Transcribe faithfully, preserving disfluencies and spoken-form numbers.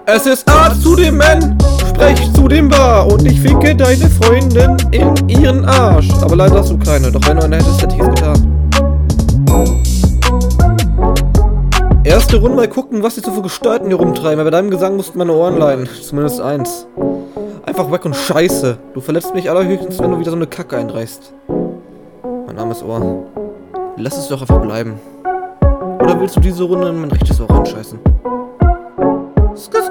Es ist A zu dem N, sprech zu dem Bar und ich ficke deine Freundin in ihren Arsch. Aber leider hast du keine, doch wenn du eine hättest, hätte ich es getan. Erste Runde mal gucken, was die so für Gestalten hier rumtreiben, weil bei deinem Gesang mussten meine Ohren leiden. Zumindest eins. Einfach weg und scheiße. Du verletzt mich allerhöchstens, wenn du wieder so eine Kacke einreißt. Mein armes Ohr. Lass es doch einfach bleiben. Oder willst du diese Runde in mein rechtes Ohr reinscheißen? Skis